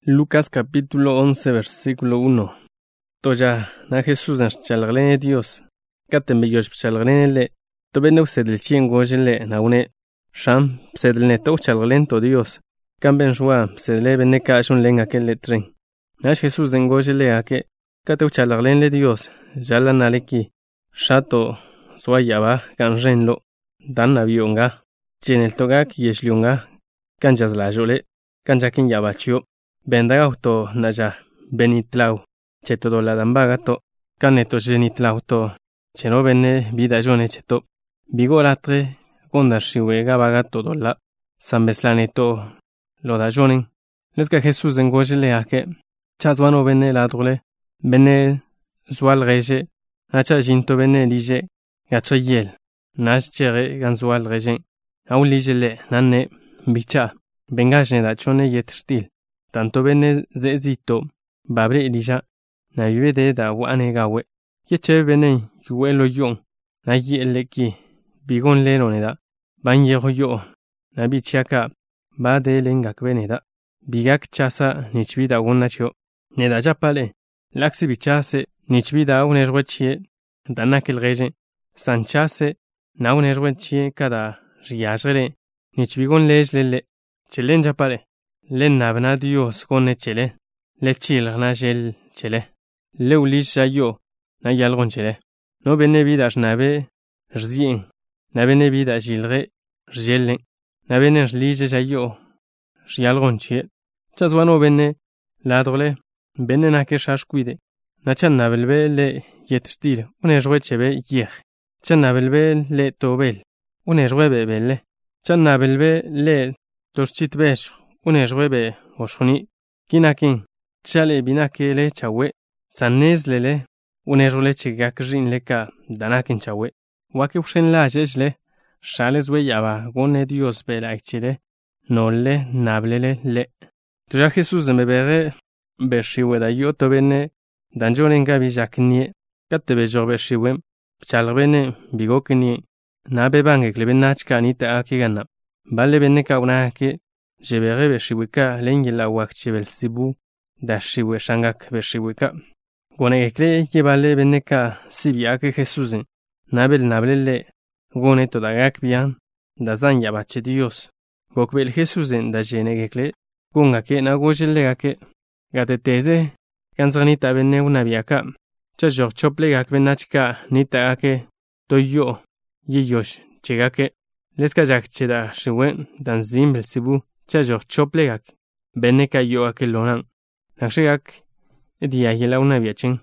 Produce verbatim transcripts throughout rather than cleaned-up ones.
Lucas capítulo once versículo uno. Toya na Jesús en chalglene Dios. Katembe yosh chalglene tobene usedel chien gojele na une sham psedlne to chalglen to Dios. Kamben shwa psedle bene ka shun lenga ke letren. Nash Jesús en gojele ake kate chalglen Dios. Jala naleki shato swayaba kan renlo dan avionga. Chenel togak yeshlionga kanjas la jole kanjakin yabachio. Bendaga auto naja benitlau cheto do la dambaga to kaneto genitlau to cheno bene vida jone cheto bigoratre gonda shiwega baga todo la sambeslaneto lo da jonen leska Jesús en gojele ake chazwano bene la drole bene zwal reje acha jinto bene lije gacha yel nas chere ganzwal rejen au lijele nanne bicha bengajne da chone yetrstil tanto bene zezito babre elija na yuede da wane gawe yeche bene yuelo yon na yeleki bigon leno neda ban yeho yo na bichaka ba de lengak beneda bigak chasa nichbida wonnacho neda japale laksi bichase nichbida unerwechie danakil reje sanchase na unerwechie kada riajere nichbigon lejlele chelen japale len nabna Dios con chele le chil na gel chele le ulisha yo na yalgon chele no bene vidas nabe rzien na bene vida gilre gelen na bene lije jayo yalgon che chazwano bene ladrole bene na ke shashkuide na chan nabelbe le yetstir une jwechebe yer chan nabelbe le tobel une jwebe belle chan nabelbe le toschitbesh une jwebe oshoni kinakin chale binakele chawe sanez lele une jole chigakrin leka danakin chawe wake ushen la jesle shales we yaba gone Dios bela chile nolle nablele le tuja Jesús me bere beshiwe da yo to bene danjolenga bijaknie katte bejo beshiwe chalbene bigokni nabe bange klebenachka ni ta akigana balle bene ka una ke jebere beshiwika lengila wakchibel sibu dashiwe shangak beshiwika gone ekle yebale beneka sibia ke Jesús nabel nablele gone todagak bian dazan yabache Dios gokbel Jesús da jene ekle gonga ke na gojelle gake gate teze kanzani tabene una biaka chajor chople gak benachka nita ake toyo yeyosh chegake leska jak cheda shiwen dan zimbel sibu chajor choplegak beneka yo akelonan nakshigak edia yela una biachin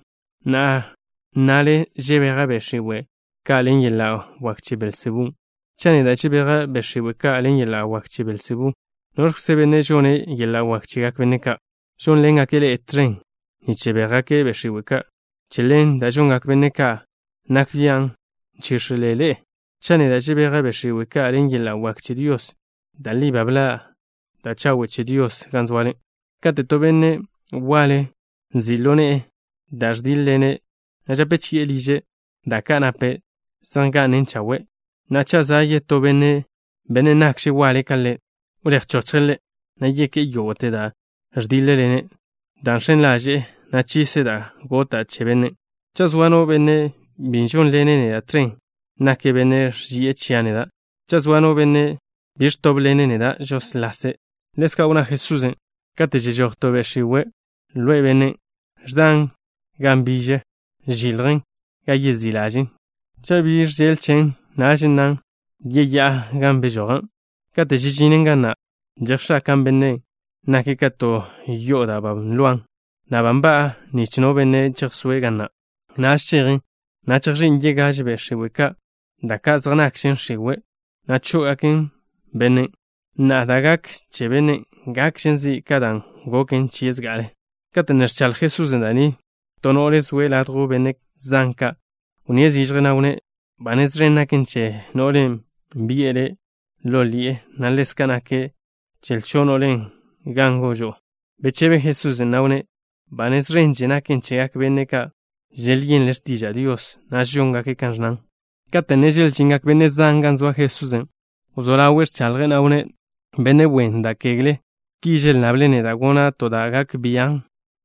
na nale jebera beshiwe kalen yela wakchibel sibu chane da chibera beshiwe kalen yela wakchibel sibu nor sebene jone yela wakchigak beneka jon lenga kele etren ni chebera ke beshiwe ka chelen da jongak beneka nakbian chishlele chane da chibera beshiwe kalen yela wakchi Dios dali babla da chawe che Dios ganzwale kate tobene wale zilone dajdilene najapechi elije da kanape sanganen chawe nacha zaye tobene bene nakshi wale kale urek chochele na yeke yote da jdilelene danshen laje nachise da gota chebene chazwano bene binjon lene ne atren nake bene jie chiane da chazwano bene bistoblene ne da jos lase leska una Jesús kate jejor tobe shiwe luebene jdan gambije jilren gaye zilajin chabir jelchen najinan yeya gambejoran kate jijinen gana jersha kambene nakikato yoda bab luan nabamba ni chnobene cherswe gana nashirin nachrin yegaje be shiweka dakazrna action shiwe nacho akin bene nadagak chebene gakshenzi kadan goken chiesgale katener chal Jesús ndani tonores we ladro benek zanka uniez ijrena une banezrena kenche nolem biele lolie naleskanake chelchonolen gangojo bechebe Jesús naune banezren jena kenche ak beneka jelien lestija Dios najonga ke kanjnan katenejel chingak benezangan zwa Jesús uzora wer chalgena une bene wenda kegle Kijel nablene da gona to da gak biyan.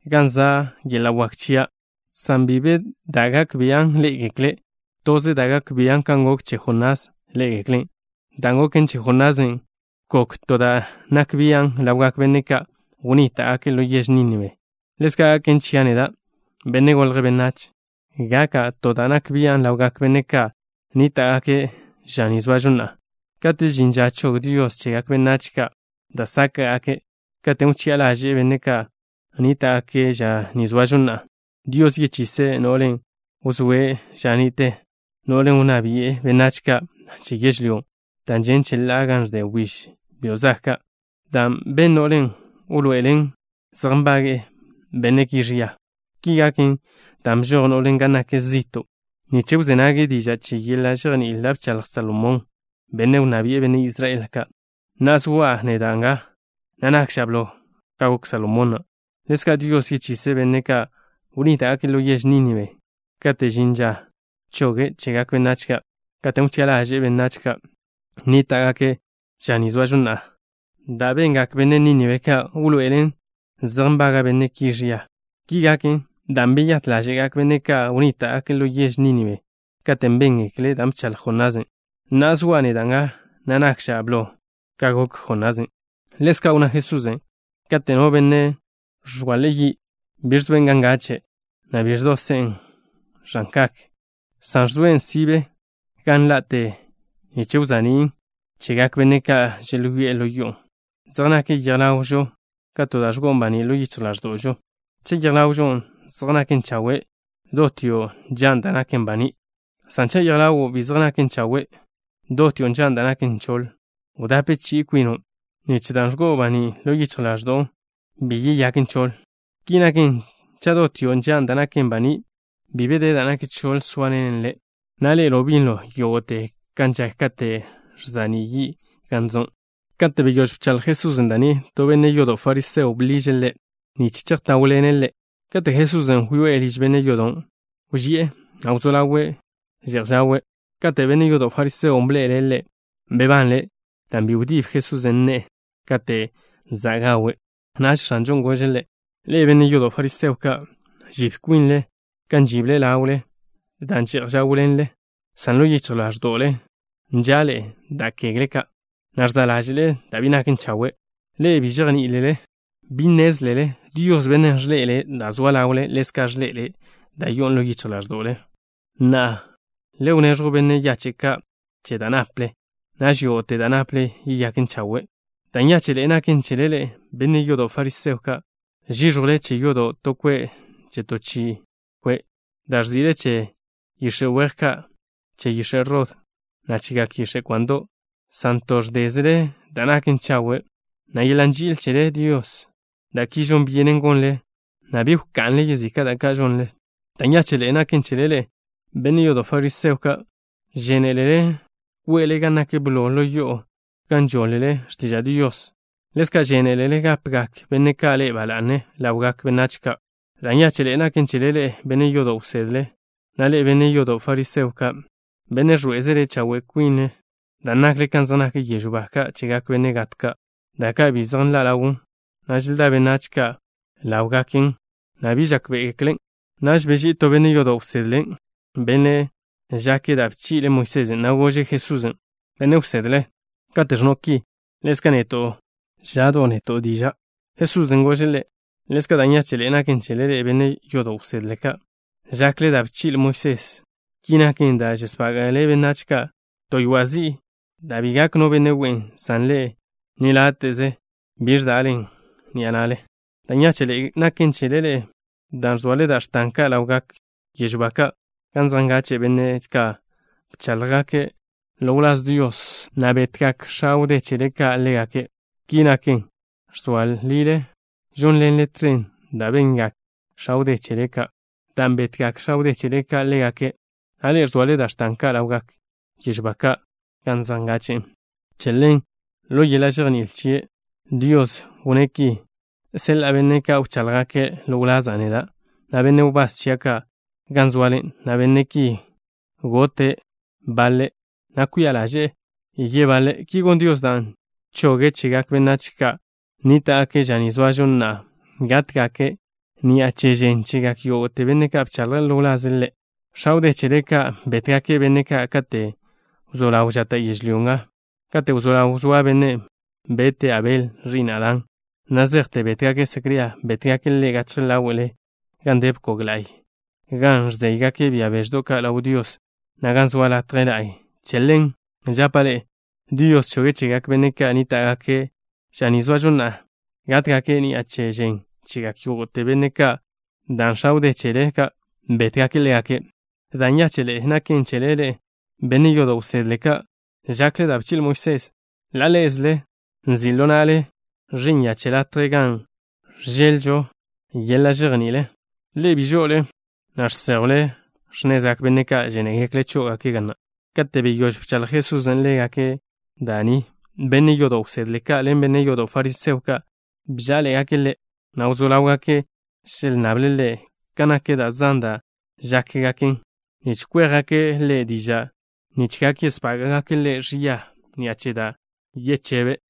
Ganza yela wakchia. Sambibe da gak biyan le gekle. Toze da gak biyan kangok che Jonás le gekle. Dangoken che Jonásen. Kok to da nak biyan la gak beneka. Unita ake lo yesh Nínive. Leska ken chianeda. Benegol rebenach. Gaka to da nak biyan la gak beneka. Nita ake janizwajuna. Kate jinja chog Dios che gak benachka. Da saka ake. Kate uchiala aje beneka. Nita ake ja nizwajuna. Dios ye chise nolen. Uzwe janite. Nolen una biye benachka. Chigeshlion. Tanjen chelagan de wish. Biozaka. Dam ben nolen. Uluelen. Zambage. Benekirria. Kigakin. Dam jor nolen ganake zito. Ni cheuzenage dija chigila jani ilab chal Salomon. Bene una biye bene Israel ka. Naswa nedanga. Nanak shablo. Kagok Salomon. Leska Dios ye chise beneka. Unita ake lo yesh Nínive. Kate jinja. Choge chegak benachka. Kate uchala aje benachka. Nita ake janizwajuna. Da bengak bene Nínive ka ulu elen. Zambaga bene kirria. Kigakin. Dam beyat la jegak beneka unita ake lo yesh Nínive. Kate mbengekle dam chal Jonásen. Naswa nedanga. Nanak shablo. Kagok Jonásen. Leska una Jesusen. Kate no bene. Jwaleyi. Birs bengangache. Na birs dosen. Rankak. Sanjduen sibe. Gan late. Icheuzanin. Chegak beneka jelugui eloyon. Zranake yalaujo. Kato da jgombani lo yitzlash dojo. Che yalaujon. Zranaken chawe. Dotio jan danaken bani. Sancha yalau bizranaken chawe. Dotio jan danaken chol. Udape chi quino. Nichidan jgobani lo yitzlash do. Biyi yaken chol. Kinaken chadotio jan danaken bani. Bibede danaken chol swanenle. Nale robinlo yote kancha kate zaniyi ganzon. Kate beyosh chal Jesús ndani to bene yodo fariseo obligele ni chichak tawlenele. Kate Jesús en huyo elish bene yodon. Ujie auzolawe jerjawe. Kate bene yodo fariseo omblelele bebanle tambi udif Jesús en ne. Kate zagawe nash ranjon gojele le bene yodo fariseo ka jifquinle kanjible laule dan jerjawlenle sanlo yicholash dole. Njale da kegleka. Narzalajle da binakin chawe. Le bijagni ilele. Binezlele. Dios benenjlele da zwalaule leskajlele. Da yon lo yichalash dole. Na. Le unejro bene yacheka. Che danaple. Na jiote danaple yakin chawe. Da nyachele nakin chelele. Bene yodo fariseuka. Jijole che yodo tokwe. Che tochi. Kwe. Darzile che. Yishe weka. Che yishe rod. Na chiga kishe cuando santos desre danaken chawe na yelanjil chere Dios da kijon vienen gonle na bi kanle yezika da kajonle tanya chele naken chelele benio do fariseuka jenelele kuele ganake blolo yo kanjolele stija Dios leska jenelele gapgak benekale balane laugak benachka tanya chele naken chelele benio do usedle nale benio do fariseuka Bene ruezere chawe quine. Danakle kanzanake yejubaka chigak bene gatka. Daka bizan la laun. Najilda benachka. Laugakin. Nabijak beeklen. Naj beji to bene yodo usedlen. Bene jake da chile Moisesen. Nagoje Jesusen. Bene usedle. Katernoki. Leska neto. Jado neto dija. Jesusen gojele. Leska danya chele naken chele bene yodo usedleka. Jakle da chile Moises. Kinakin da jespagale benachka. Toywazi. Da bigak no benewen. Sanle. Ni lateze. Bir dalen. Ni anale. Danya chele nakin chelele. Danzwale da shtanka laugak. Yejubaka. Kanzangache benechka. Chalgake. Loulas Dios. Nabetkak shaude cheleka legake. Kinakin. Shtual lile. Jon len letren. Da bengak. Shaude cheleka. Dambetkak shaude cheleka legake. Ale rzuale da shtanka laugak. Yejbaka. Kanzangache. Chelen. Lo yelajern ilchie. Dios. Uneki. Sel abeneka uchalgake loulas aneda. Nabene ubas chiaka. Ganzwale. Nabeneki. Gote. Bale. Nakuyalaje. Iye bale. Kigon Dios dan. Choge chigak benachika. nita que jani zwajonna gatka ke ni achejen chigak yo te beneka pchalga lolazelle shaude chereka betka ke beneka kate uzola ujata yishliunga kate uzola uzwa bene bete abel rinadan nazerte betka ke sekria betka ke le gachla wele gandep koglai gan zeiga ke bia besdoka la dios nagan zwala trenai chellen japale dios choge chigak beneka anita ke shani zwajonna gatka ke ni achejen chigak yo te beneka dan shaude chereka betka ke le ake daña chele nakin chelele beniyo do sedleka jakle dabchil Moises lale esle zilonale rinya chela tregan jeljo yella jernile le bijole narsele shnezak beneka jenegekle choga kigana katte biyosh pchal Jesus en lega ke dani beniyo do sedleka len beniyo do fariseuka bjale akele nauzulawa ke shel nablele kana ke da zanda jakegakin Nichkwega ke le dija, nichkaki spaga ke le ria, ni acheda, yechebe,